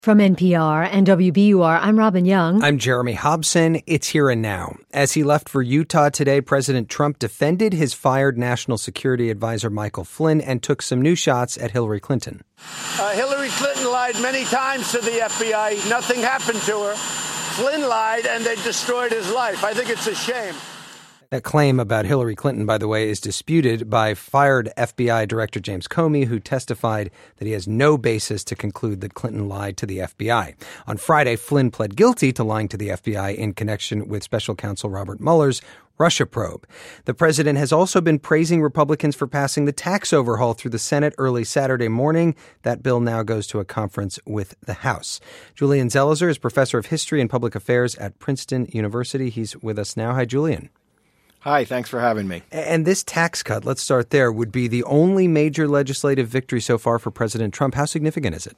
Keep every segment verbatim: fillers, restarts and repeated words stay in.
From N P R and W B U R, I'm Robin Young. I'm Jeremy Hobson. It's here and now. As he left for Utah today, President Trump defended his fired National Security Advisor Michael Flynn and took some new shots at Hillary Clinton. Uh, Hillary Clinton lied many times to the F B I. Nothing happened to her. Flynn lied, and they destroyed his life. I think it's a shame. That claim about Hillary Clinton, by the way, is disputed by fired F B I Director James Comey, who testified that he has no basis to conclude that Clinton lied to the F B I. On Friday, Flynn pled guilty to lying to the F B I in connection with Special Counsel Robert Mueller's Russia probe. The president has also been praising Republicans for passing the tax overhaul through the Senate early Saturday morning. That bill now goes to a conference with the House. Julian Zelizer is professor of history and public affairs at Princeton University. He's with us now. Hi, Julian. Hi, thanks for having me. And this tax cut, let's start there, would be the only major legislative victory so far for President Trump. How significant is it?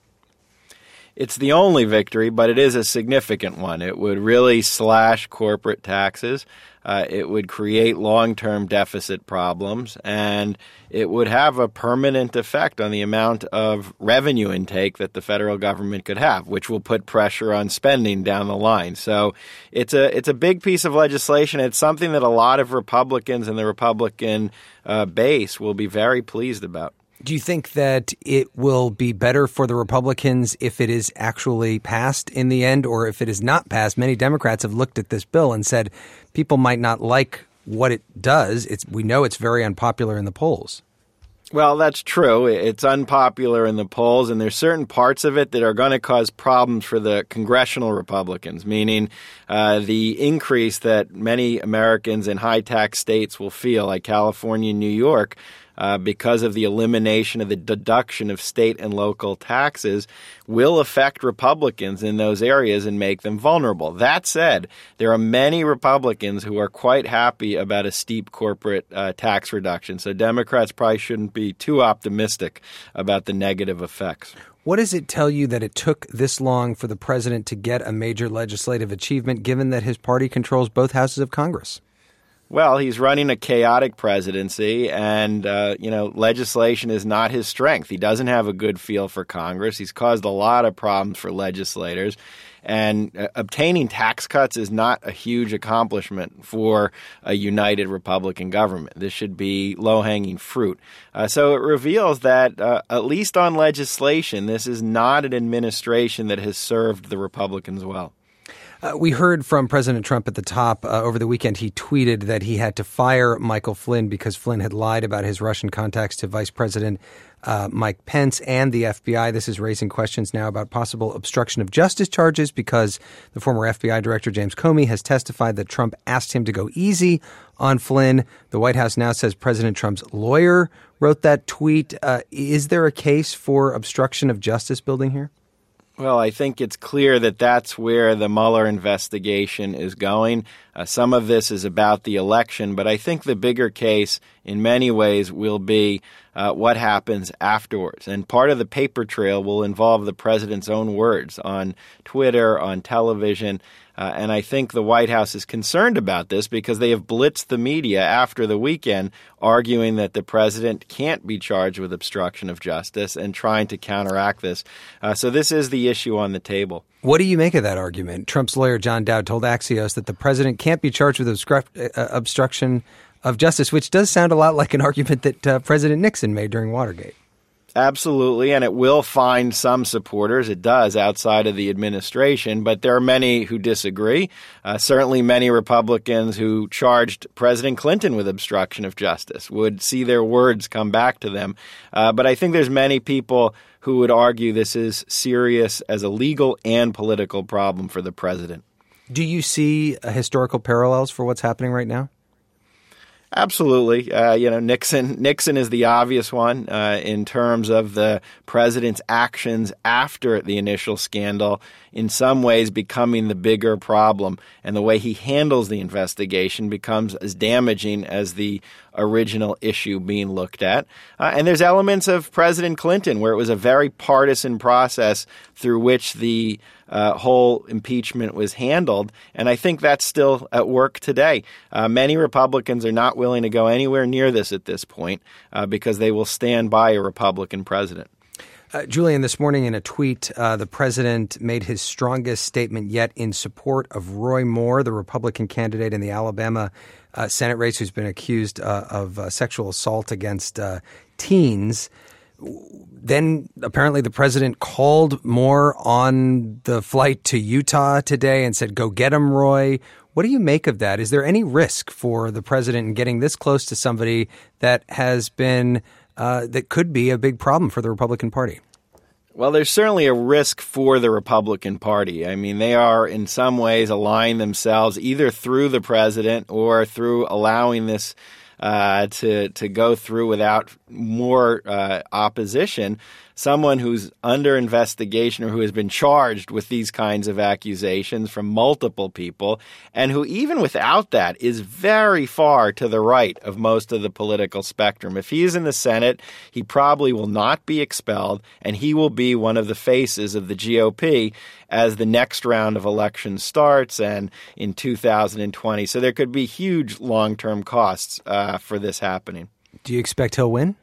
It's the only victory, but it is a significant one. It would really slash corporate taxes. Uh, it would create long-term deficit problems, and it would have a permanent effect on the amount of revenue intake that the federal government could have, which will put pressure on spending down the line. So it's a it's a big piece of legislation. It's something that a lot of Republicans and the Republican uh, base will be very pleased about. Do you think that it will be better for the Republicans if it is actually passed in the end, or if it is not passed? Many Democrats have looked at this bill and said people might not like what it does. It's, we know it's very unpopular in the polls. Well, that's true. It's unpopular in the polls, and there's certain parts of it that are going to cause problems for the congressional Republicans, meaning uh, the increase that many Americans in high-tax states will feel, like California and New York, Uh, because of the elimination of the deduction of state and local taxes, will affect Republicans in those areas and make them vulnerable. That said, there are many Republicans who are quite happy about a steep corporate uh, tax reduction. So Democrats probably shouldn't be too optimistic about the negative effects. What does it tell you that it took this long for the president to get a major legislative achievement, given that his party controls both houses of Congress? Well, he's running a chaotic presidency, and, uh, you know, legislation is not his strength. He doesn't have a good feel for Congress. He's caused a lot of problems for legislators, and uh, obtaining tax cuts is not a huge accomplishment for a united Republican government. This should be low-hanging fruit. Uh, so it reveals that, uh, at least on legislation, this is not an administration that has served the Republicans well. Uh, we heard from President Trump at the top uh, over the weekend. He tweeted that he had to fire Michael Flynn because Flynn had lied about his Russian contacts to Vice President uh, Mike Pence and the F B I. This is raising questions now about possible obstruction of justice charges because the former F B I Director James Comey has testified that Trump asked him to go easy on Flynn. The White House now says President Trump's lawyer wrote that tweet. Uh, is there a case for obstruction of justice building here? Well, I think it's clear that that's where the Mueller investigation is going. Uh, some of this is about the election, but I think the bigger case in many ways will be uh, what happens afterwards. And part of the paper trail will involve the president's own words on Twitter, on television. Uh, and I think the White House is concerned about this because they have blitzed the media after the weekend, arguing that the president can't be charged with obstruction of justice and trying to counteract this. Uh, so this is the issue on the table. What do you make of that argument? Trump's lawyer, John Dowd, told Axios that the president can't be charged with obstru- uh, obstruction of justice, which does sound a lot like an argument that uh, President Nixon made during Watergate. Absolutely, and it will find some supporters. It does outside of the administration, but there are many who disagree. Uh, certainly many Republicans who charged President Clinton with obstruction of justice would see their words come back to them. Uh, but I think there's many people who would argue this is serious as a legal and political problem for the president. Do you see uh, historical parallels for what's happening right now? Absolutely. Uh, you know, Nixon Nixon is the obvious one uh, in terms of the president's actions after the initial scandal, in some ways becoming the bigger problem. And the way he handles the investigation becomes as damaging as the original issue being looked at. Uh, and there's elements of President Clinton where it was a very partisan process through which the uh, whole impeachment was handled. And I think that's still at work today. Uh, many Republicans are not willing to go anywhere near this at this point uh, because they will stand by a Republican president. Uh, Julian, this morning in a tweet, uh, the president made his strongest statement yet in support of Roy Moore, the Republican candidate in the Alabama uh, Senate race who's been accused uh, of uh, sexual assault against uh, teens. Then apparently the president called Moore on the flight to Utah today and said, go get him, Roy. What do you make of that? Is there any risk for the president in getting this close to somebody that has been uh, that could be a big problem for the Republican Party? Well, there's certainly a risk for the Republican Party. I mean, they are in some ways aligning themselves either through the president or through allowing this uh, to to go through without more uh, opposition. Someone who's under investigation or who has been charged with these kinds of accusations from multiple people, and who even without that is very far to the right of most of the political spectrum. If he's in the Senate, he probably will not be expelled, and he will be one of the faces of the G O P as the next round of elections starts and in two thousand twenty. So there could be huge long-term costs uh, for this happening. Do you expect he'll win?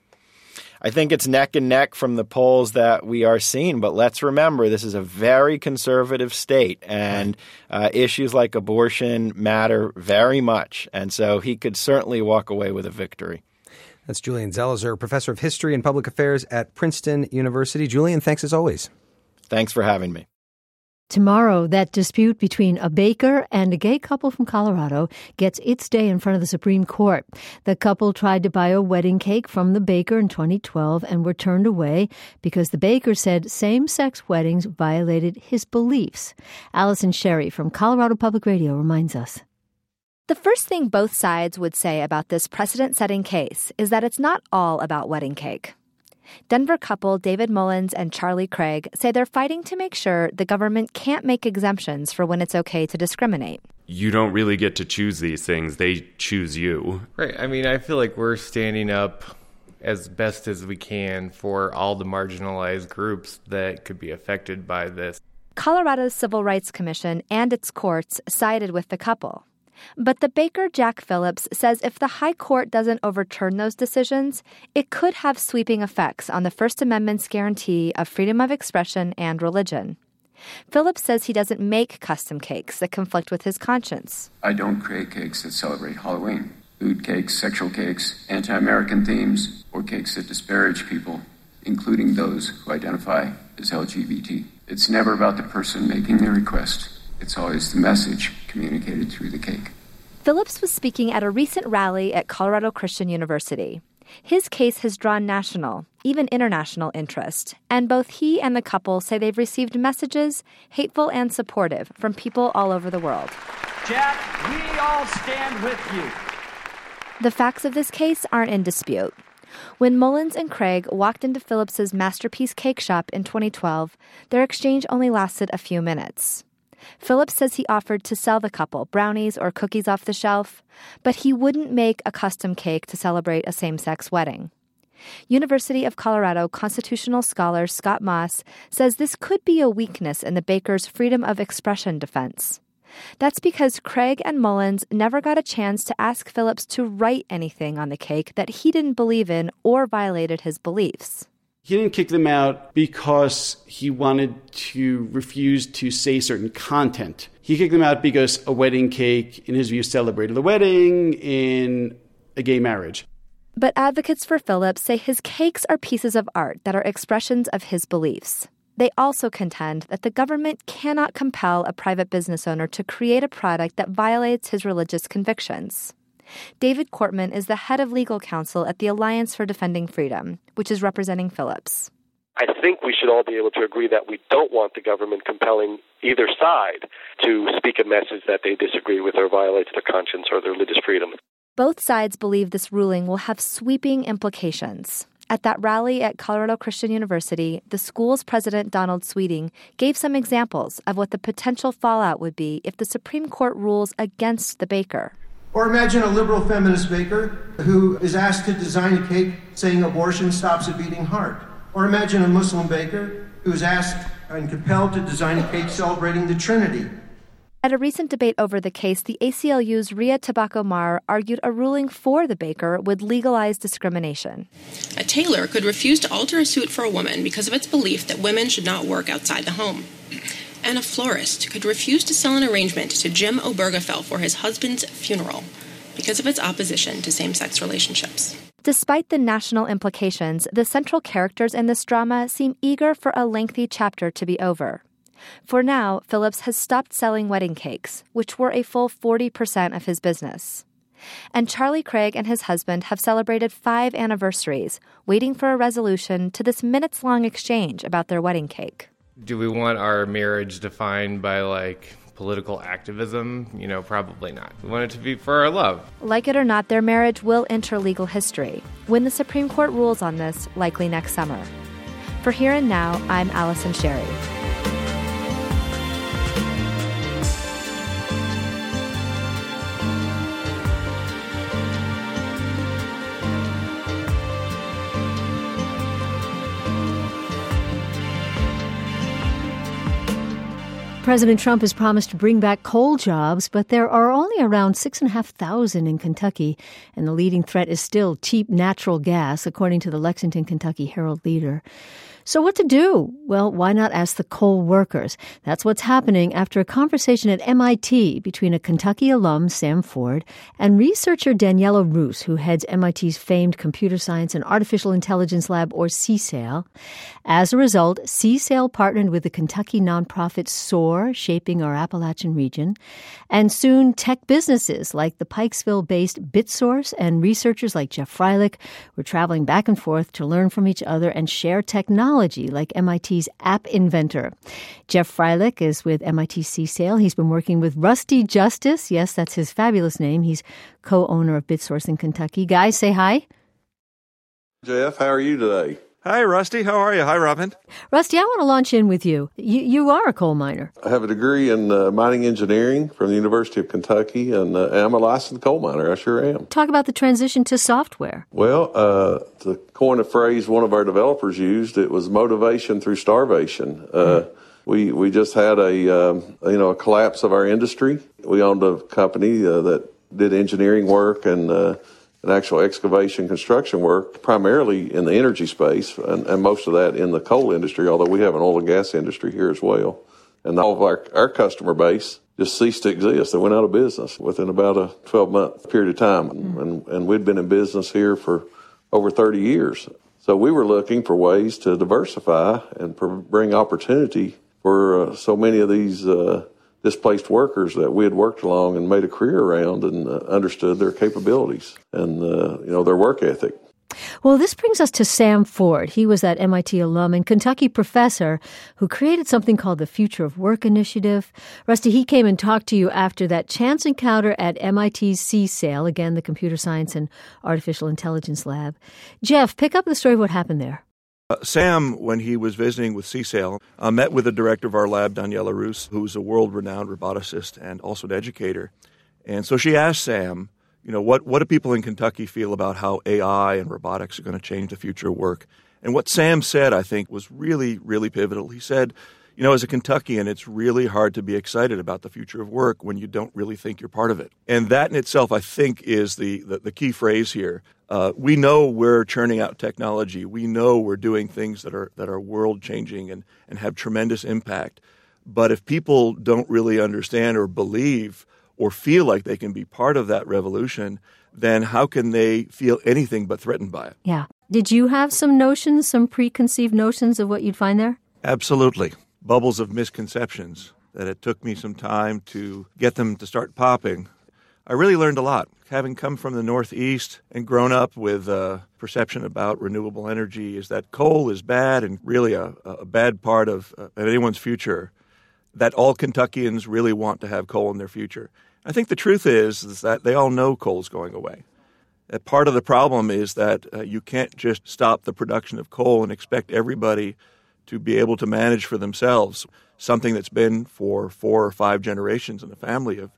I think it's neck and neck from the polls that we are seeing. But let's remember, this is a very conservative state, and uh, issues like abortion matter very much. And so he could certainly walk away with a victory. That's Julian Zelizer, professor of history and public affairs at Princeton University. Julian, thanks as always. Thanks for having me. Tomorrow, that dispute between a baker and a gay couple from Colorado gets its day in front of the Supreme Court. The couple tried to buy a wedding cake from the baker in twenty twelve and were turned away because the baker said same-sex weddings violated his beliefs. Allison Sherry from Colorado Public Radio reminds us. The first thing both sides would say about this precedent-setting case is that it's not all about wedding cake. Denver couple David Mullins and Charlie Craig say they're fighting to make sure the government can't make exemptions for when it's okay to discriminate. You don't really get to choose these things. They choose you. Right. I mean, I feel like we're standing up as best as we can for all the marginalized groups that could be affected by this. Colorado's Civil Rights Commission and its courts sided with the couple. But the baker, Jack Phillips, says if the high court doesn't overturn those decisions, it could have sweeping effects on the First Amendment's guarantee of freedom of expression and religion. Phillips says he doesn't make custom cakes that conflict with his conscience. I don't create cakes that celebrate Halloween, food cakes, sexual cakes, anti-American themes, or cakes that disparage people, including those who identify as L G B T. It's never about the person making the request. It's always the message communicated through the cake. Phillips was speaking at a recent rally at Colorado Christian University. His case has drawn national, even international interest, and both he and the couple say they've received messages, hateful and supportive, from people all over the world. Jack, we all stand with you. The facts of this case aren't in dispute. When Mullins and Craig walked into Phillips's Masterpiece Cake Shop in twenty twelve, their exchange only lasted a few minutes. Phillips says he offered to sell the couple brownies or cookies off the shelf, but he wouldn't make a custom cake to celebrate a same-sex wedding. University of Colorado constitutional scholar Scott Moss says this could be a weakness in the baker's freedom of expression defense. That's because Craig and Mullins never got a chance to ask Phillips to write anything on the cake that he didn't believe in or violated his beliefs. He didn't kick them out because he wanted to refuse to say certain content. He kicked them out because a wedding cake, in his view, celebrated the wedding in a gay marriage. But advocates for Phillips say his cakes are pieces of art that are expressions of his beliefs. They also contend that the government cannot compel a private business owner to create a product that violates his religious convictions. David Cortman is the head of legal counsel at the Alliance for Defending Freedom, which is representing Phillips. I think we should all be able to agree that we don't want the government compelling either side to speak a message that they disagree with or violates their conscience or their religious freedom. Both sides believe this ruling will have sweeping implications. At that rally at Colorado Christian University, the school's president, Donald Sweeting, gave some examples of what the potential fallout would be if the Supreme Court rules against the baker. Or imagine a liberal feminist baker who is asked to design a cake saying abortion stops a beating heart. Or imagine a Muslim baker who is asked and compelled to design a cake celebrating the Trinity. At a recent debate over the case, the A C L U's Ria Tabako Mar argued a ruling for the baker would legalize discrimination. A tailor could refuse to alter a suit for a woman because of its belief that women should not work outside the home. And a florist could refuse to sell an arrangement to Jim Obergefell for his husband's funeral because of its opposition to same-sex relationships. Despite the national implications, the central characters in this drama seem eager for a lengthy chapter to be over. For now, Phillips has stopped selling wedding cakes, which were a full forty percent of his business. And Charlie Craig and his husband have celebrated five anniversaries, waiting for a resolution to this minutes-long exchange about their wedding cake. Do we want our marriage defined by, like, political activism? You know, probably not. We want it to be for our love. Like it or not, their marriage will enter legal history when the Supreme Court rules on this, likely next summer. For Here and Now, I'm Allison Sherry. President Trump has promised to bring back coal jobs, but there are only around six thousand five hundred in Kentucky, and the leading threat is still cheap natural gas, according to the Lexington, Kentucky Herald-Leader. So what to do? Well, why not ask the coal workers? That's what's happening after a conversation at M I T between a Kentucky alum, Sam Ford, and researcher Daniela Rus, who heads M I T's famed Computer Science and Artificial Intelligence Lab, or C S A L. As a result, C S A L partnered with the Kentucky nonprofit SOAR, Shaping Our Appalachian Region, and soon tech businesses like the Pikesville-based BitSource and researchers like Jeff Freilich were traveling back and forth to learn from each other and share technology like M I T's App Inventor. Jeff Freilich is with M I T C S A L. He's been working with Rusty Justice. Yes, that's his fabulous name. He's co-owner of BitSource in Kentucky. Guys, say hi. Jeff, how are you today? Hi, Rusty. How are you? Hi, Robin. Rusty, I want to launch in with you. You, you are a coal miner. I have a degree in uh, mining engineering from the University of Kentucky, and uh, I'm a licensed coal miner. I sure am. Talk about the transition to software. Well, uh, to coin a phrase one of our developers used, it was motivation through starvation. Uh, mm. We we just had a um, you know a collapse of our industry. We owned a company uh, that did engineering work and uh, and actual excavation construction work, primarily in the energy space, and, and most of that in the coal industry, although we have an oil and gas industry here as well. And all of our, our customer base just ceased to exist. They went out of business within about a twelve-month period of time. Mm-hmm. And, and we'd been in business here for over thirty years. So we were looking for ways to diversify and bring opportunity for uh, so many of these uh, displaced workers that we had worked along and made a career around and uh, understood their capabilities and, uh, you know, their work ethic. Well, this brings us to Sam Ford. He was that M I T alum and Kentucky professor who created something called the Future of Work Initiative. Rusty, he came and talked to you after that chance encounter at M I T's C S A L, again, the Computer Science and Artificial Intelligence Lab. Jeff, pick up the story of what happened there. Uh, Sam, when he was visiting with C S A L, uh, met with the director of our lab, Daniela Rus, who's a world-renowned roboticist and also an educator. And so she asked Sam, you know, what, what do people in Kentucky feel about how A I and robotics are going to change the future of work? And what Sam said, I think, was really, really pivotal. He said, you know, as a Kentuckian, it's really hard to be excited about the future of work when you don't really think you're part of it. And that in itself, I think, is the, the, the key phrase here. Uh, we know we're churning out technology. We know we're doing things that are that are world-changing and, and have tremendous impact. But if people don't really understand or believe or feel like they can be part of that revolution, then how can they feel anything but threatened by it? Yeah. Did you have some notions, some preconceived notions of what you'd find there? Absolutely. Bubbles of misconceptions that it took me some time to get them to start popping. I really learned a lot. Having come from the Northeast and grown up with a perception about renewable energy is that coal is bad and really a, a bad part of uh, anyone's future, that all Kentuckians really want to have coal in their future. I think the truth is, is that they all know coal's going away. That part of the problem is that uh, you can't just stop the production of coal and expect everybody to be able to manage for themselves something that's been for four or five generations in the family of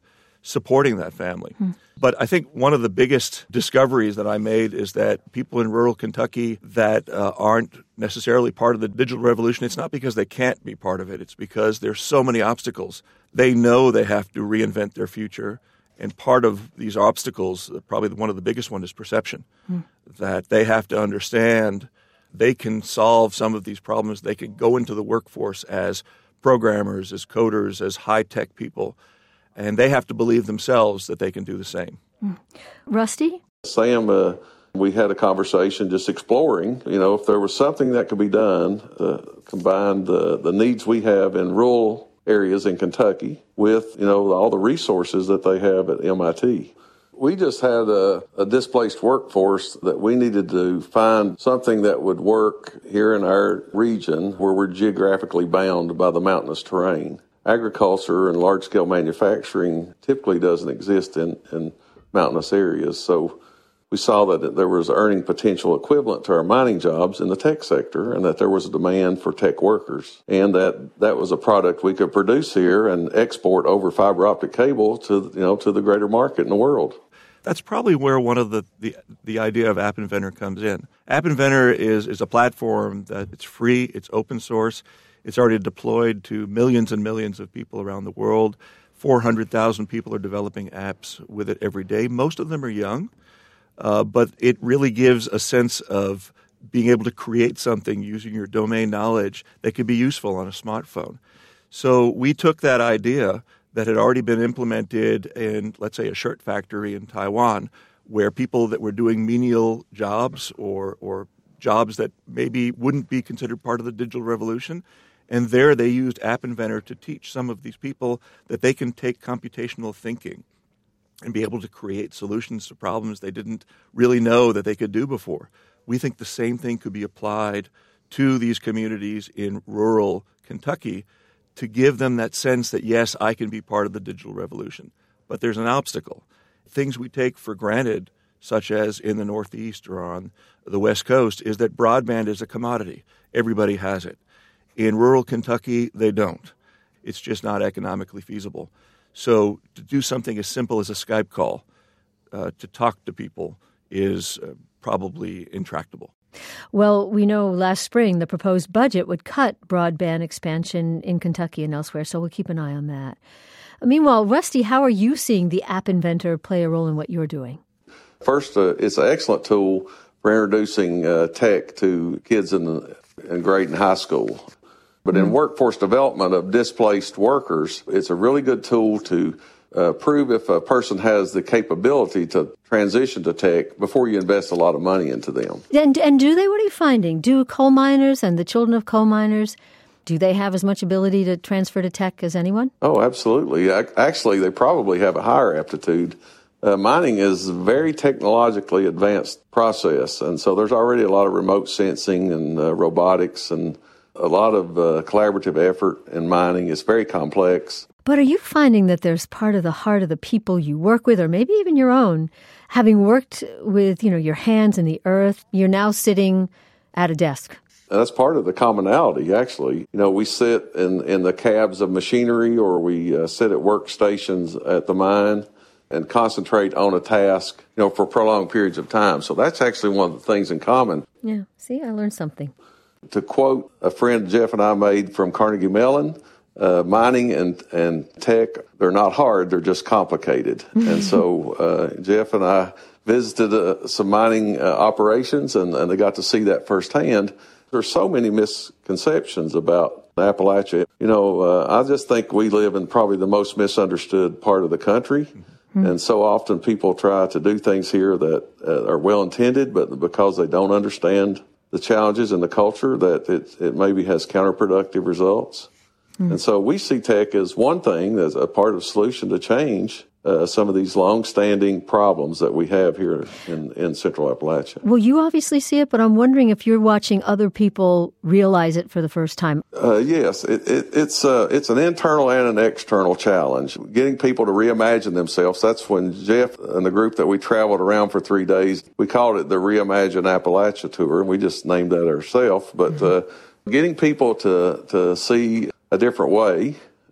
supporting that family. Hmm. But I think one of the biggest discoveries that I made is that people in rural Kentucky that uh, aren't necessarily part of the digital revolution, it's not because they can't be part of it. It's because there's so many obstacles. They know they have to reinvent their future. And part of these obstacles, probably one of the biggest one, is perception, hmm. that they have to understand they can solve some of these problems. They can go into the workforce as programmers, as coders, as high-tech people, and they have to believe themselves that they can do the same. Mm. Rusty? Sam, uh, we had a conversation just exploring, you know, if there was something that could be done to combine the, the needs we have in rural areas in Kentucky with, you know, all the resources that they have at M I T. We just had a, a displaced workforce that we needed to find something that would work here in our region where we're geographically bound by the mountainous terrain. Agriculture and large-scale manufacturing typically doesn't exist in, in mountainous areas, so we saw that there was earning potential equivalent to our mining jobs in the tech sector and that there was a demand for tech workers and that that was a product we could produce here and export over fiber optic cable to, you know, to the greater market in the world. That's probably where one of the, the, the idea of App Inventor comes in. App Inventor is, is a platform that it's free, it's open source, it's already deployed to millions and millions of people around the world. four hundred thousand people are developing apps with it every day. Most of them are young. Uh, but it really gives a sense of being able to create something using your domain knowledge that could be useful on a smartphone. So we took that idea that had already been implemented in, let's say, a shirt factory in Taiwan, where people that were doing menial jobs or, or jobs that maybe wouldn't be considered part of the digital revolution, and there they used App Inventor to teach some of these people that they can take computational thinking and be able to create solutions to problems they didn't really know that they could do before. We think the same thing could be applied to these communities in rural Kentucky to give them that sense that, yes, I can be part of the digital revolution. But there's an obstacle. Things we take for granted, such as in the Northeast or on the West Coast, is that broadband is a commodity. Everybody has it. In rural Kentucky, they don't. It's just not economically feasible. So to do something as simple as a Skype call uh, to talk to people is uh, probably intractable. Well, we know last spring the proposed budget would cut broadband expansion in Kentucky and elsewhere, so we'll keep an eye on that. Meanwhile, Rusty, how are you seeing the App Inventor play a role in what you're doing? First, uh, it's an excellent tool for introducing uh, tech to kids in, the, in grade and high school. But in workforce development of displaced workers, it's a really good tool to uh, prove if a person has the capability to transition to tech before you invest a lot of money into them. And, and do they? What are you finding? Do coal miners and the children of coal miners, do they have as much ability to transfer to tech as anyone? Oh, absolutely. Actually, they probably have a higher aptitude. Uh, mining is a very technologically advanced process, and so there's already a lot of remote sensing and uh, robotics and a lot of uh, collaborative effort in mining. It's very complex. But are you finding that there's part of the heart of the people you work with, or maybe even your own, having worked with, you know, your hands in the earth, you're now sitting at a desk? That's part of the commonality, actually. You know, we sit in, in the cabs of machinery, or we uh, sit at workstations at the mine and concentrate on a task, you know, for prolonged periods of time. So that's actually one of the things in common. Yeah, see, I learned something. To quote a friend Jeff and I made from Carnegie Mellon, uh, mining and, and tech, they're not hard, they're just complicated. And so uh, Jeff and I visited uh, some mining uh, operations, and, and they got to see that firsthand. There's so many misconceptions about Appalachia. You know, uh, I just think we live in probably the most misunderstood part of the country. Mm-hmm. And so often people try to do things here that uh, are well-intended, but because they don't understand the challenges in the culture, that it, it maybe has counterproductive results. Mm. And so we see tech as one thing, as a part of the solution to change uh, some of these long-standing problems that we have here in, in Central Appalachia. Well, you obviously see it, but I'm wondering if you're watching other people realize it for the first time. Uh, yes, it, it, it's uh, it's an internal and an external challenge. Getting people to reimagine themselves. That's when Jeff and the group that we traveled around for three days, we called it the Reimagine Appalachia Tour, and we just named that ourselves. But mm-hmm. uh, getting people to, to see a different way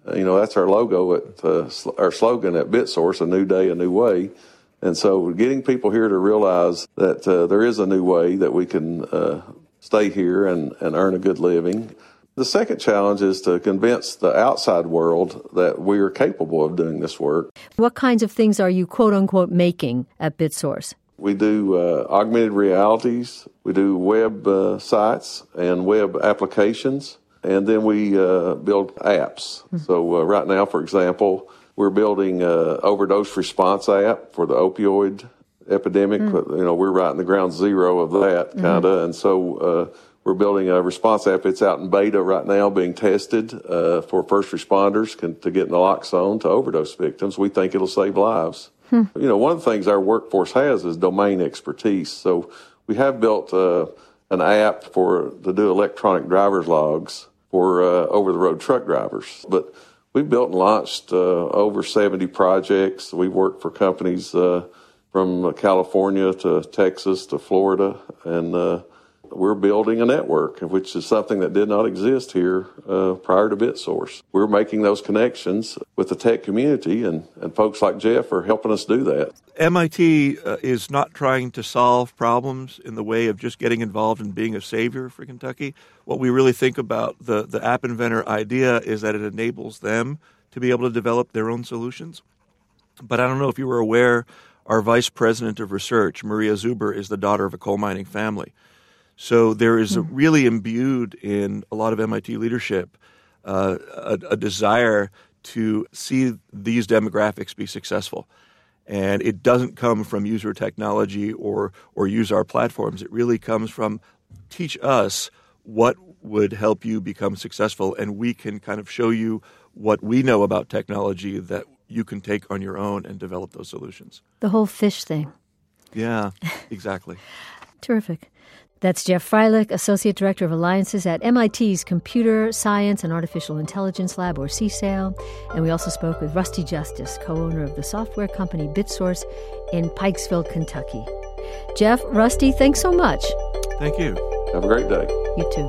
You know, that's our logo, at uh, our slogan at BitSource, a new day, a new way. And so getting people here to realize that uh, there is a new way that we can uh, stay here and, and earn a good living. The second challenge is to convince the outside world that we are capable of doing this work. What kinds of things are you, quote unquote, making at BitSource? We do uh, augmented realities, we do web uh, sites and web applications, and then we uh, build apps. Mm-hmm. So uh, right now, for example, we're building an overdose response app for the opioid epidemic. Mm-hmm. You know, we're right in the ground zero of that, kind of, mm-hmm. and so uh, we're building a response app. It's out in beta right now, being tested uh, for first responders can, to get naloxone to overdose victims. We think it'll save lives. Hmm. You know, one of the things our workforce has is domain expertise. So we have built uh, an app for to do electronic driver's logs for uh, over-the-road truck drivers. But we've built and launched uh, over seventy projects. We've worked for companies uh, from California to Texas to Florida, and uh, we're building a network, which is something that did not exist here uh, prior to BitSource. We're making those connections with the tech community, and, and folks like Jeff are helping us do that. M I T uh, is not trying to solve problems in the way of just getting involved in being a savior for Kentucky. What we really think about the, the App Inventor idea is that it enables them to be able to develop their own solutions. But I don't know if you were aware, our vice president of research, Maria Zuber, is the daughter of a coal mining family. So there is a really imbued in a lot of M I T leadership uh, a, a desire to see these demographics be successful. And it doesn't come from use our technology or or use our platforms. It really comes from teach us what would help you become successful, and we can kind of show you what we know about technology that you can take on your own and develop those solutions. The whole fish thing. Yeah, exactly. Terrific. That's Jeff Freilich, Associate Director of Alliances at M I T's Computer Science and Artificial Intelligence Lab, or C S A I L. And we also spoke with Rusty Justice, co-owner of the software company BitSource in Pikesville, Kentucky. Jeff, Rusty, thanks so much. Thank you. Have a great day. You too.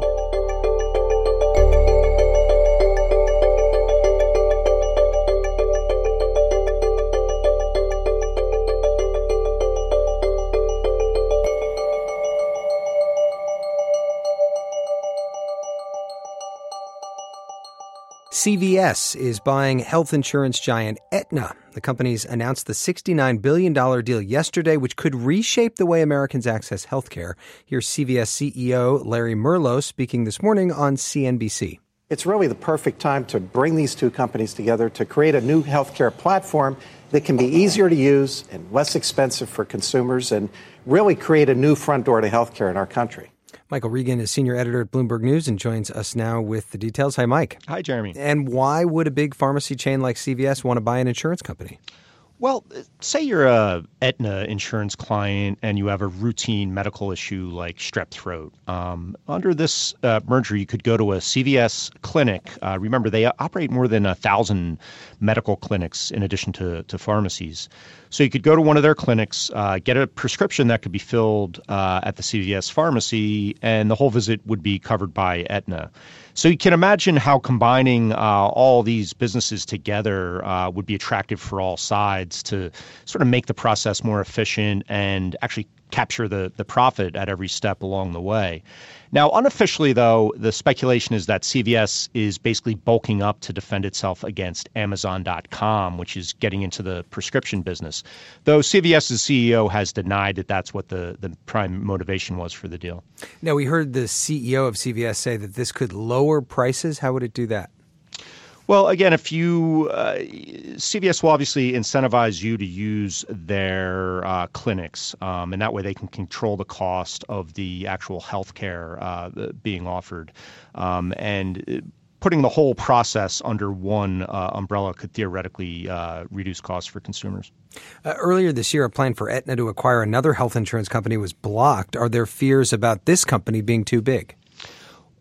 C V S is buying health insurance giant Aetna. The company's announced the sixty-nine billion dollars deal yesterday, which could reshape the way Americans access health care. Here's C V S C E O Larry Merlo speaking this morning on C N B C. It's really the perfect time to bring these two companies together to create a new healthcare platform that can be easier to use and less expensive for consumers, and really create a new front door to healthcare in our country. Michael Regan is senior editor at Bloomberg News and joins us now with the details. Hi, Mike. Hi, Jeremy. And why would a big pharmacy chain like C V S want to buy an insurance company? Well, say you're a Aetna insurance client and you have a routine medical issue like strep throat. Um, under this uh, merger, you could go to a C V S clinic. Uh, remember, they operate more than a thousand medical clinics in addition to, to pharmacies. So you could go to one of their clinics, uh, get a prescription that could be filled uh, at the C V S pharmacy, and the whole visit would be covered by Aetna. So you can imagine how combining uh, all these businesses together uh, would be attractive for all sides to sort of make the process more efficient and actually capture the, the profit at every step along the way. Now, unofficially, though, the speculation is that C V S is basically bulking up to defend itself against Amazon dot com, which is getting into the prescription business, though CVS's C E O has denied that that's what the, the prime motivation was for the deal. Now, we heard the C E O of C V S say that this could lower prices. How would it do that? Well, again, if you uh, C V S will obviously incentivize you to use their uh, clinics, um, and that way they can control the cost of the actual health care uh, being offered. Um, and putting the whole process under one uh, umbrella could theoretically uh, reduce costs for consumers. Uh, earlier this year, a plan for Aetna to acquire another health insurance company was blocked. Are there fears about this company being too big?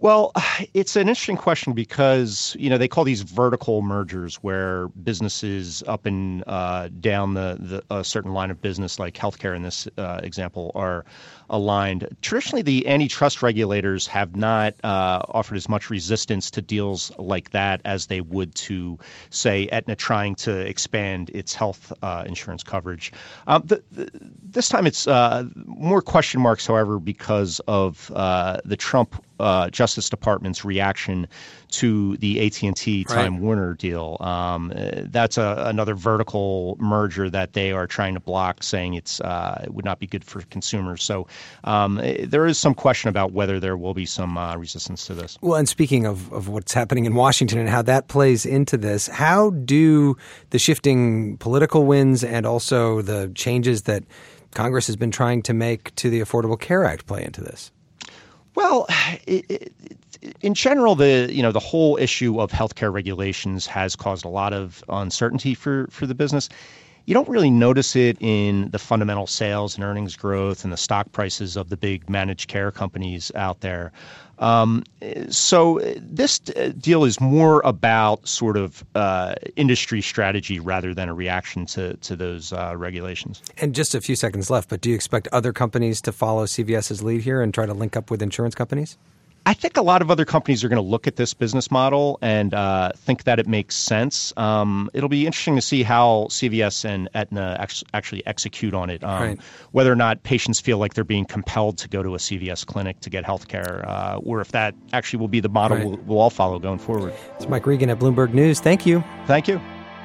Well, it's an interesting question because, you know, they call these vertical mergers where businesses up and uh, down the, the a certain line of business, like healthcare in this uh, example, are aligned. Traditionally, the antitrust regulators have not uh, offered as much resistance to deals like that as they would to, say, Aetna trying to expand its health uh, insurance coverage. Um, the, the, this time it's uh, more question marks, however, because of uh, the Trump uh, Justice Department's reaction to the A T and T Time right. Warner deal. Um, that's a, another vertical merger that they are trying to block, saying it's uh, it would not be good for consumers. So um, there is some question about whether there will be some uh, resistance to this. Well, and speaking of, of what's happening in Washington and how that plays into this, how do the shifting political winds and also the changes that Congress has been trying to make to the Affordable Care Act play into this? Well, it, it, in general, the you know the whole issue of healthcare regulations has caused a lot of uncertainty for, for the business. You don't really notice it in the fundamental sales and earnings growth and the stock prices of the big managed care companies out there. Um, so this deal is more about sort of uh, industry strategy rather than a reaction to, to those uh, regulations. And just a few seconds left, but do you expect other companies to follow CVS's lead here and try to link up with insurance companies? I think a lot of other companies are going to look at this business model and uh, think that it makes sense. Um, it'll be interesting to see how C V S and Aetna ex- actually execute on it, um, right. whether or not patients feel like they're being compelled to go to a C V S clinic to get health care, uh, or if that actually will be the model right. we'll, we'll all follow going forward. It's Mike Regan at Bloomberg News. Thank you. Thank you.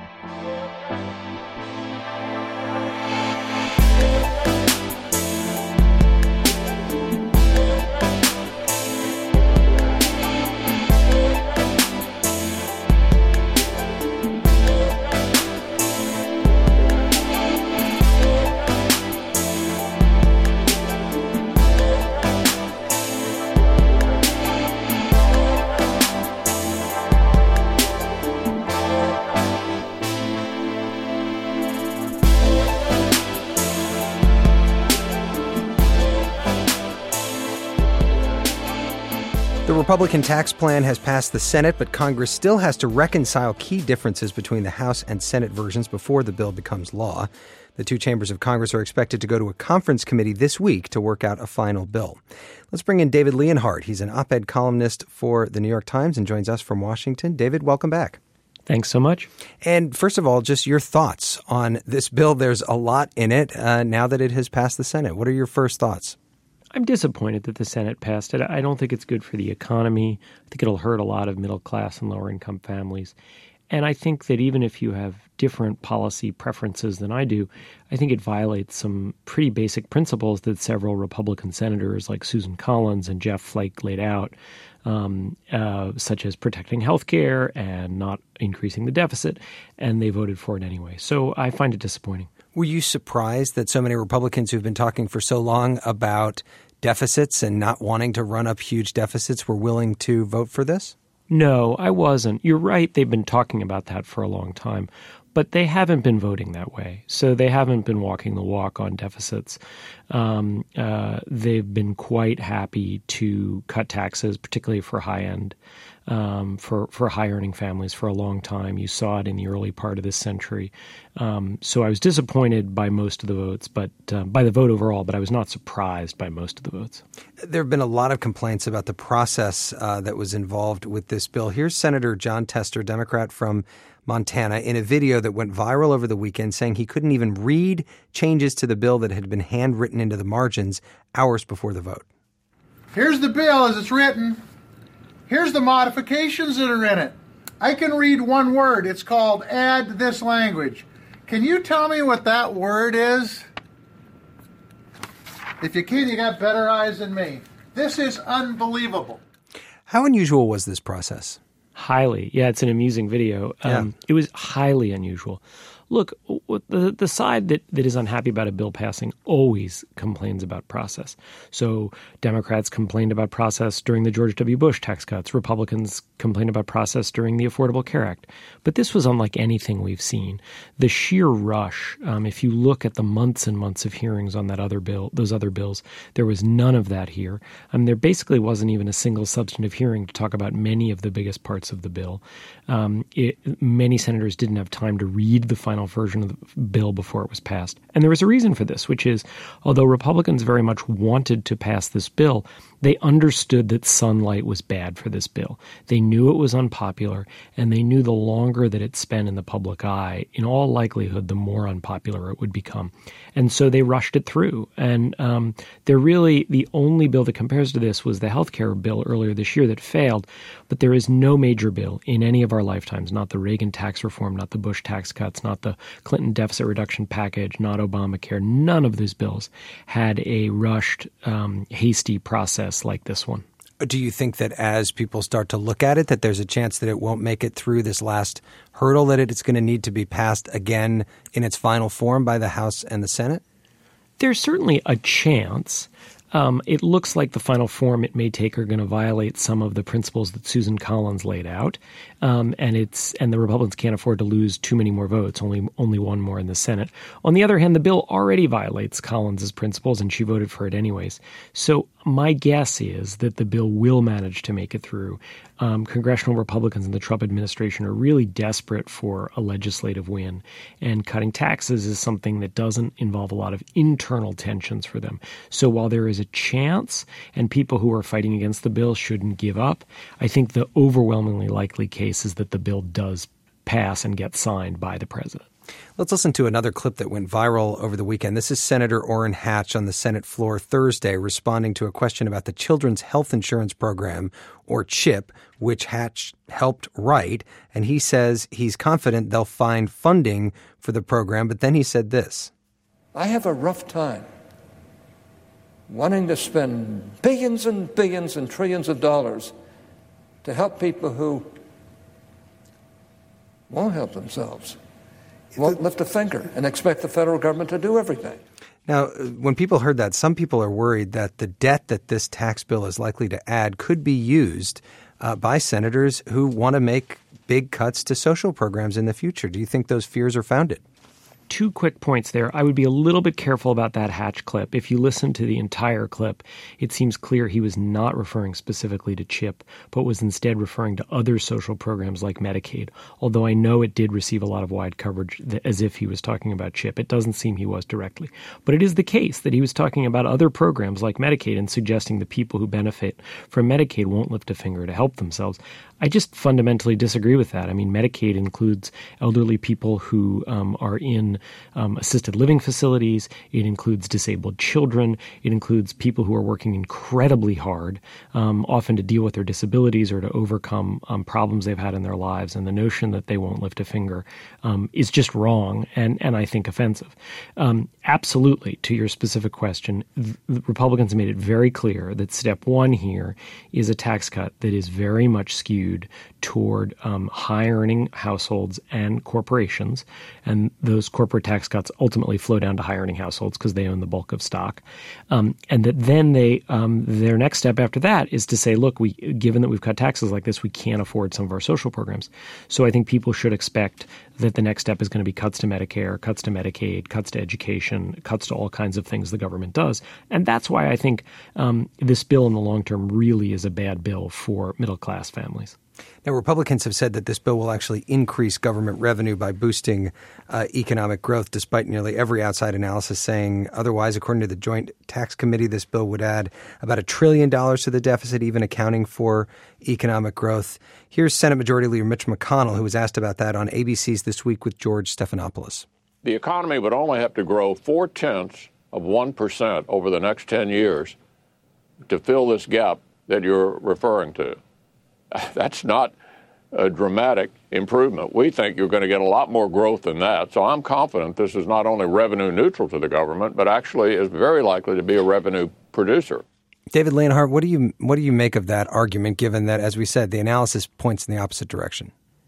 The Republican tax plan has passed the Senate, but Congress still has to reconcile key differences between the House and Senate versions before the bill becomes law. The two chambers of Congress are expected to go to a conference committee this week to work out a final bill. Let's bring in David Leonhardt. He's an op-ed columnist for the New York Times and joins us from Washington. David, welcome back. Thanks so much. And first of all, just your thoughts on this bill. There's a lot in it uh, now that it has passed the Senate. What are your first thoughts? I'm disappointed that the Senate passed it. I don't think it's good for the economy. I think it'll hurt a lot of middle-class and lower-income families. And I think that even if you have different policy preferences than I do, I think it violates some pretty basic principles that several Republican senators like Susan Collins and Jeff Flake laid out, um, uh, such as protecting health care and not increasing the deficit, and they voted for it anyway. So I find it disappointing. Were you surprised that so many Republicans who've been talking for so long about deficits and not wanting to run up huge deficits were willing to vote for this? No, I wasn't. You're right. They've been talking about that for a long time, but they haven't been voting that way. So they haven't been walking the walk on deficits. Um, uh, they've been quite happy to cut taxes, particularly for high-end, um, for, for high-earning families for a long time. You saw it in the early part of this century. Um, so I was disappointed by most of the votes, but uh, by the vote overall, but I was not surprised by most of the votes. There have been a lot of complaints about the process uh, that was involved with this bill. Here's Senator Jon Tester, Democrat from Montana, in a video that went viral over the weekend saying he couldn't even read changes to the bill that had been handwritten into the margins hours before the vote. Here's the bill as it's written. Here's the modifications that are in it. I can read one word. It's called add this language. Can you tell me what that word is? If you can, you got better eyes than me. This is unbelievable. How unusual was this process? Highly. Yeah, it's an amusing video. Um, yeah. It was highly unusual. look, the, the side that, that is unhappy about a bill passing always complains about process. So Democrats complained about process during the George W. Bush tax cuts. Republicans complained about process during the Affordable Care Act. But this was unlike anything we've seen. The sheer rush, um, if you look at the months and months of hearings on that other bill, those other bills, there was none of that here. I mean, there basically wasn't even a single substantive hearing to talk about many of the biggest parts of the bill. Um, it, many senators didn't have time to read the final version of the bill before it was passed. And there was a reason for this, which is, although Republicans very much wanted to pass this bill, they understood that sunlight was bad for this bill. They knew it was unpopular, and they knew the longer that it spent in the public eye, in all likelihood, the more unpopular it would become. And so they rushed it through. And um, they're really, the only bill that compares to this was the health care bill earlier this year that failed. But there is no major bill in any of our lifetimes, not the Reagan tax reform, not the Bush tax cuts, not the Clinton deficit reduction package, not Obamacare. None of these bills had a rushed, um, hasty process like this one. Do you think that as people start to look at it, that there's a chance that it won't make it through this last hurdle, that it's going to need to be passed again in its final form by the House and the Senate? There's certainly a chance. Um, it looks like the final form it may take are going to violate some of the principles that Susan Collins laid out, um, and it's and the Republicans can't afford to lose too many more votes, only only one more in the Senate. On the other hand, the bill already violates Collins's principles, and she voted for it anyways. So my guess is that the bill will manage to make it through. Um, congressional Republicans in the Trump administration are really desperate for a legislative win, and cutting taxes is something that doesn't involve a lot of internal tensions for them. So while there is a chance, and people who are fighting against the bill shouldn't give up, I think the overwhelmingly likely case is that the bill does pass and get signed by the president. Let's listen to another clip that went viral over the weekend. This is Senator Orrin Hatch on the Senate floor Thursday responding to a question about the Children's Health Insurance Program, or CHIP, which Hatch helped write. And he says he's confident they'll find funding for the program. But then he said this. I have a rough time wanting to spend billions and billions and trillions of dollars to help people who won't help themselves, won't lift a finger, and expect the federal government to do everything. Now, when people heard that, some people are worried that the debt that this tax bill is likely to add could be used uh, by senators who want to make big cuts to social programs in the future. Do you think those fears are founded? Two quick points there. I would be a little bit careful about that Hatch clip. If you listen to the entire clip, it seems clear he was not referring specifically to CHIP, but was instead referring to other social programs like Medicaid. Although I know it did receive a lot of wide coverage as if he was talking about CHIP. It doesn't seem he was directly. But it is the case that he was talking about other programs like Medicaid and suggesting the people who benefit from Medicaid won't lift a finger to help themselves. I just fundamentally disagree with that. I mean, Medicaid includes elderly people who um, are in um, assisted living facilities. It includes disabled children. It includes people who are working incredibly hard, um, often to deal with their disabilities or to overcome um, problems they've had in their lives. And the notion that they won't lift a finger um, is just wrong and, and I think offensive. Um, absolutely, to your specific question, the Republicans made it very clear that step one here is a tax cut that is very much skewed toward um, high-earning households and corporations, and those corporate tax cuts ultimately flow down to high-earning households because they own the bulk of stock. Um, and that then they um, their next step after that is to say, look, we given that we've cut taxes like this, we can't afford some of our social programs. So I think people should expect that the next step is going to be cuts to Medicare, cuts to Medicaid, cuts to education, cuts to all kinds of things the government does. And that's why I think um, this bill in the long term really is a bad bill for middle-class families. Now, Republicans have said that this bill will actually increase government revenue by boosting uh, economic growth, despite nearly every outside analysis saying otherwise. According to the Joint Tax Committee, this bill would add about a trillion dollars to the deficit, even accounting for economic growth. Here's Senate Majority Leader Mitch McConnell, who was asked about that on A B C's This Week with George Stephanopoulos. The economy would only have to grow four-tenths of one percent over the next ten years to fill this gap that you're referring to. That's not a dramatic improvement. We think you're going to get a lot more growth than that. So I'm confident this is not only revenue neutral to the government, but actually is very likely to be a revenue producer. David Leonhardt, what do you what do you make of that argument, given that, as we said, the analysis points in the opposite direction?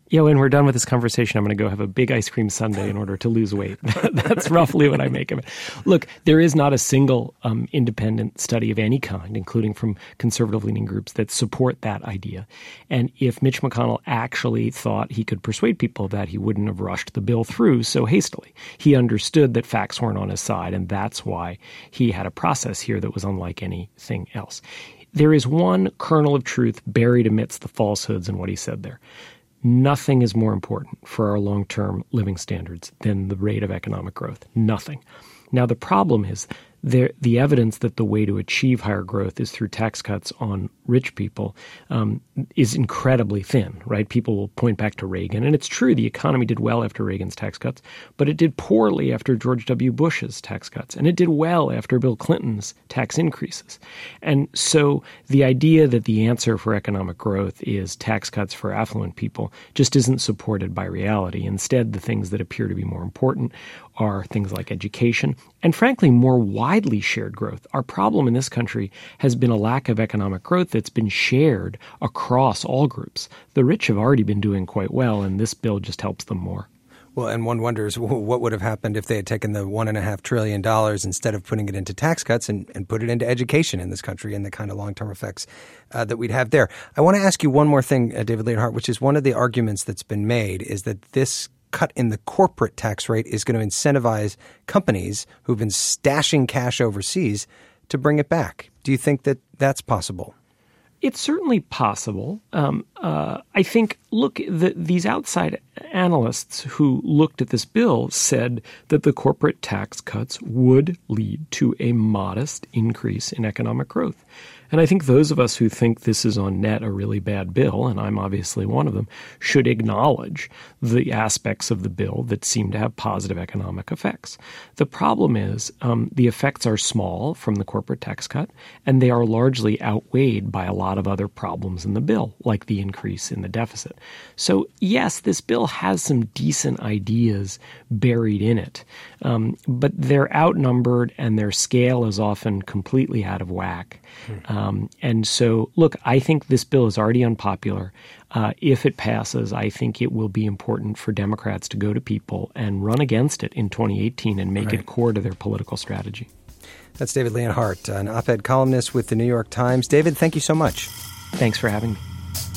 Yeah, when we're done with this conversation, I'm going to go have a big ice cream sundae in order to lose weight. That's roughly what I make of it. Look, there is not a single um, independent study of any kind, including from conservative-leaning groups, that support that idea. And if Mitch McConnell actually thought he could persuade people of that, he wouldn't have rushed the bill through so hastily. He understood that facts weren't on his side, and that's why he had a process here that was unlike anything else. There is one kernel of truth buried amidst the falsehoods in what he said there. Nothing is more important for our long-term living standards than the rate of economic growth. Nothing. Now, the problem is there, the evidence that the way to achieve higher growth is through tax cuts on rich people um, is incredibly thin, right? People will point back to Reagan. And it's true, the economy did well after Reagan's tax cuts, but it did poorly after George W. Bush's tax cuts. And it did well after Bill Clinton's tax increases. And so the idea that the answer for economic growth is tax cuts for affluent people just isn't supported by reality. Instead, the things that appear to be more important are things like education and, frankly, more widely shared growth. Our problem in this country has been a lack of economic growth that's been shared across all groups. The rich have already been doing quite well, and this bill just helps them more. Well, and one wonders what would have happened if they had taken the one and a half trillion dollars instead of putting it into tax cuts and, and put it into education in this country and the kind of long-term effects uh, that we'd have there. I want to ask you one more thing, uh, David Leonhardt, which is one of the arguments that's been made is that this cut in the corporate tax rate is going to incentivize companies who've been stashing cash overseas to bring it back. Do you think that that's possible? It's certainly possible. Um, uh, I think, look, the, these outside analysts who looked at this bill said that the corporate tax cuts would lead to a modest increase in economic growth. And I think those of us who think this is on net a really bad bill, and I'm obviously one of them, should acknowledge the aspects of the bill that seem to have positive economic effects. The problem is um, the effects are small from the corporate tax cut, and they are largely outweighed by a lot of other problems in the bill, like the increase in the deficit. So, yes, this bill has some decent ideas buried in it, um, but they're outnumbered and their scale is often completely out of whack. Hmm. Um, and so, look, I think this bill is already unpopular. Uh, if it passes, I think it will be important for Democrats to go to people and run against it in twenty eighteen and make right. it core to their political strategy. That's David Leonhardt, an op-ed columnist with the New York Times. David, thank you so much. Thanks for having me.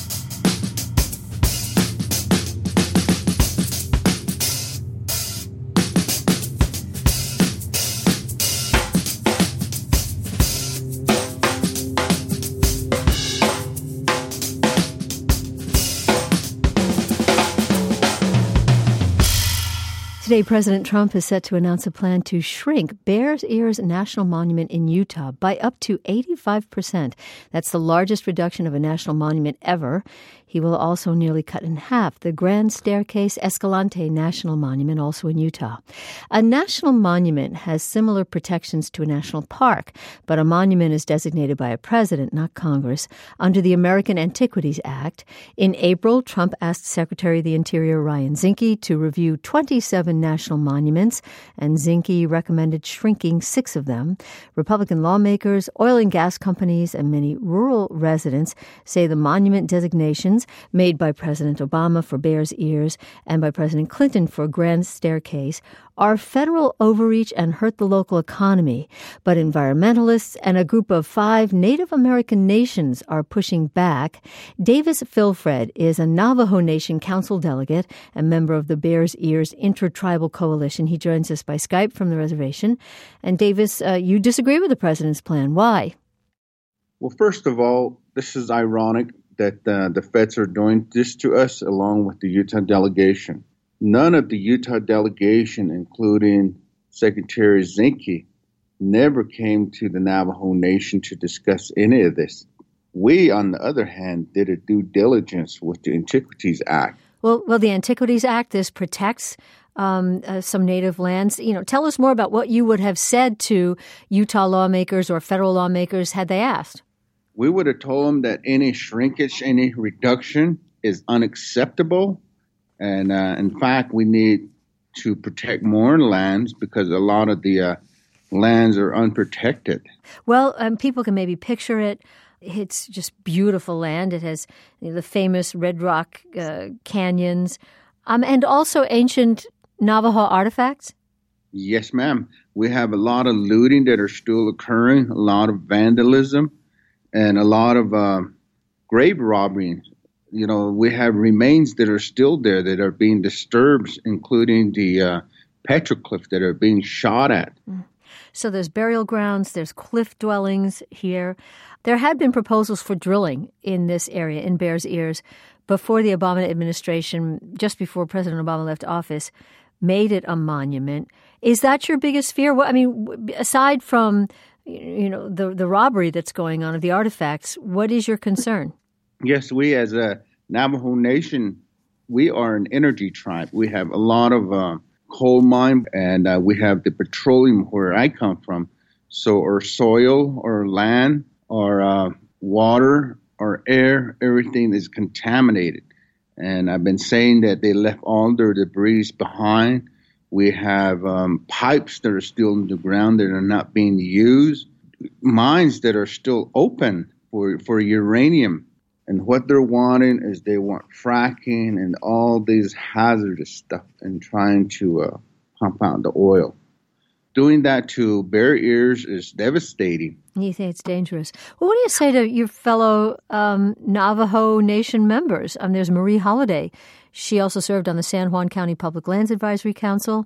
Today, President Trump is set to announce a plan to shrink Bears Ears National Monument in Utah by up to eighty-five percent. That's the largest reduction of a national monument ever. He will also nearly cut in half the Grand Staircase Escalante National Monument, also in Utah. A national monument has similar protections to a national park, but a monument is designated by a president, not Congress, under the American Antiquities Act. In April, Trump asked Secretary of the Interior Ryan Zinke to review twenty-seven national monuments, and Zinke recommended shrinking six of them. Republican lawmakers, oil and gas companies, and many rural residents say the monument designations made by President Obama for Bears Ears and by President Clinton for Grand Staircase are federal overreach and hurt the local economy. But environmentalists and a group of five Native American nations are pushing back. Davis Filfred is a Navajo Nation council delegate and member of the Bears Ears Intertribal Coalition. He joins us by Skype from the reservation. And Davis, uh, you disagree with the president's plan. Why? Well, first of all, this is ironic that uh, the feds are doing this to us along with the Utah delegation. None of the Utah delegation, including Secretary Zinke, never came to the Navajo Nation to discuss any of this. We, on the other hand, did a due diligence with the Antiquities Act. Well, well, the Antiquities Act, this protects um, uh, some native lands. You know, tell us more about what you would have said to Utah lawmakers or federal lawmakers had they asked. We would have told them that any shrinkage, any reduction is unacceptable. And uh, in fact, we need to protect more lands because a lot of the uh, lands are unprotected. Well, um, people can maybe picture it. It's just beautiful land. It has you know, the famous Red Rock uh, canyons um, and also ancient Navajo artifacts. Yes, ma'am. We have a lot of looting that are still occurring, a lot of vandalism, and a lot of uh, grave robbing. You know, we have remains that are still there that are being disturbed, including the uh, petroglyph that are being shot at. So there's burial grounds, there's cliff dwellings here. There had been proposals for drilling in this area, in Bears Ears, before the Obama administration, just before President Obama left office, made it a monument. Is that your biggest fear? Well, I mean, aside from you know the the robbery that's going on of the artifacts, what is your concern? Yes, we as a Navajo Nation, we are an energy tribe. We have a lot of uh, coal mine, and uh, we have the petroleum where I come from. So our soil, our land, our uh, water, our air, everything is contaminated. And I've been saying that they left all their debris behind. We have um, pipes that are still in the ground that are not being used, mines that are still open for, for uranium. And what they're wanting is they want fracking and all these hazardous stuff and trying to uh, pump out the oil. Doing that to Bear Ears is devastating. You think it's dangerous. Well, what do you say to your fellow um, Navajo Nation members? Um, there's Marie Holliday. She also served on the San Juan County Public Lands Advisory Council.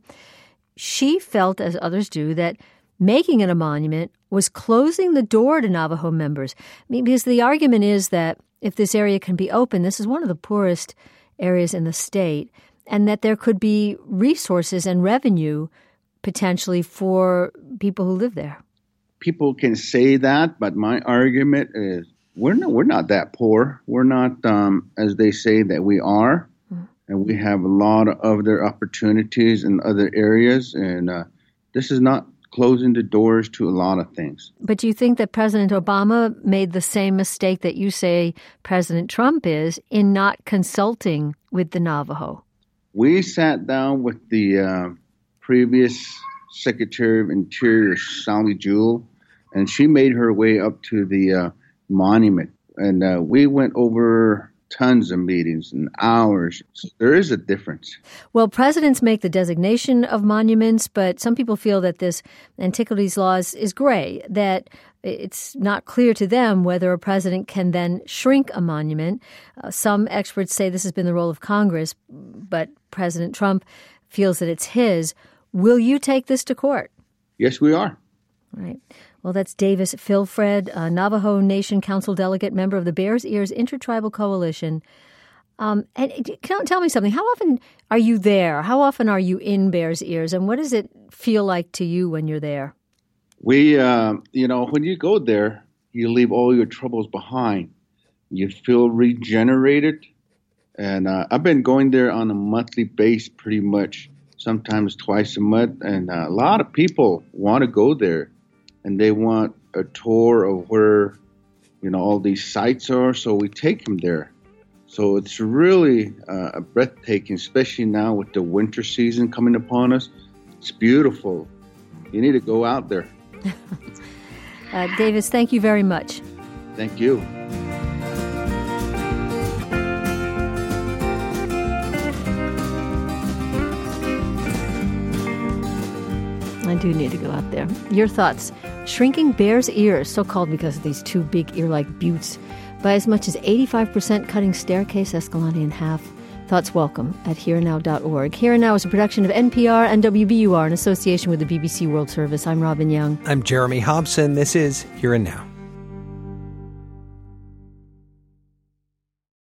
She felt, as others do, that making it a monument was closing the door to Navajo members. I mean, because the argument is that if this area can be open, this is one of the poorest areas in the state, and that there could be resources and revenue potentially for people who live there. People can say that, but my argument is we're not, we're not that poor. We're not, um, as they say that we are, mm. and we have a lot of other opportunities in other areas, and uh, this is not closing the doors to a lot of things. But do you think that President Obama made the same mistake that you say President Trump is in not consulting with the Navajo? We sat down with the uh, previous Secretary of Interior, Sally Jewell, and she made her way up to the uh, monument. And uh, we went over tons of meetings and hours. So there is a difference. Well, presidents make the designation of monuments, but some people feel that this antiquities law is, is gray, that it's not clear to them whether a president can then shrink a monument. Uh, some experts say this has been the role of Congress, but President Trump feels that it's his. Will you take this to court? Yes, we are. Right. Well, that's Davis Philfred, a Navajo Nation Council delegate, member of the Bears Ears Intertribal Coalition. Um, and can you tell me something? How often are you there? How often are you in Bears Ears? And what does it feel like to you when you're there? We, uh, you know, when you go there, you leave all your troubles behind. You feel regenerated. And uh, I've been going there on a monthly basis pretty much, sometimes twice a month. And uh, a lot of people want to go there. And they want a tour of where, you know, all these sites are. So we take them there. So it's really uh, breathtaking, especially now with the winter season coming upon us. It's beautiful. You need to go out there. uh, Davis, thank you very much. Thank you. I do need to go out there. Your thoughts? Shrinking Bears Ears, so called because of these two big ear-like buttes, by as much as eighty-five percent, cutting Staircase Escalante in half. Thoughts welcome at here and now dot org. Here and Now is a production of N P R and W B U R in association with the B B C World Service. I'm Robin Young. I'm Jeremy Hobson. This is Here and Now.